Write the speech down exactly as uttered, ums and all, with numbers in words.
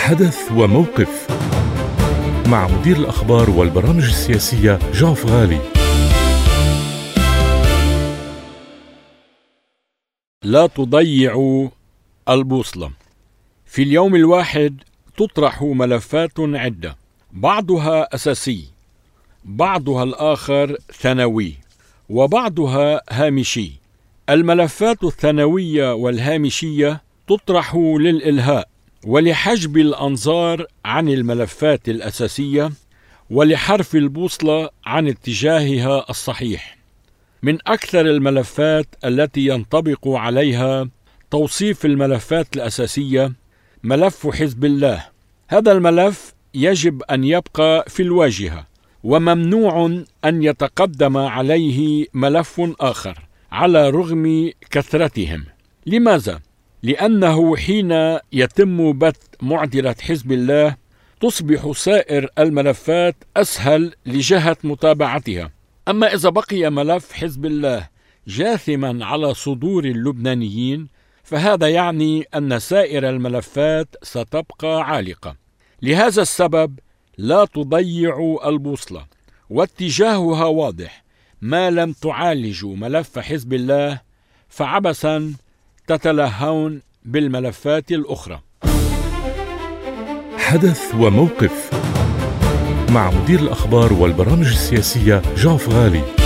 حدث وموقف مع مدير الأخبار والبرامج السياسية جان فغالي. لا تضيعوا البوصلة. في اليوم الواحد تطرح ملفات عدة، بعضها أساسي، بعضها الآخر ثانوي، وبعضها هامشي. الملفات الثانوية والهامشية تطرح للإلهاء ولحجب الأنظار عن الملفات الأساسية ولحرف البوصلة عن اتجاهها الصحيح. من أكثر الملفات التي ينطبق عليها توصيف الملفات الأساسية ملف حزب الله. هذا الملف يجب أن يبقى في الواجهة، وممنوع أن يتقدم عليه ملف آخر على رغم كثرتهم. لماذا؟ لأنه حين يتم بث معدلة حزب الله تصبح سائر الملفات أسهل لجهة متابعتها. أما إذا بقي ملف حزب الله جاثما على صدور اللبنانيين فهذا يعني أن سائر الملفات ستبقى عالقة. لهذا السبب لا تضيعوا البوصلة، واتجاهها واضح. ما لم تعالجوا ملف حزب الله فعبثا تتلهون بالملفات الأخرى. حدث وموقف مع مدير الأخبار والبرامج السياسية جان فغالي.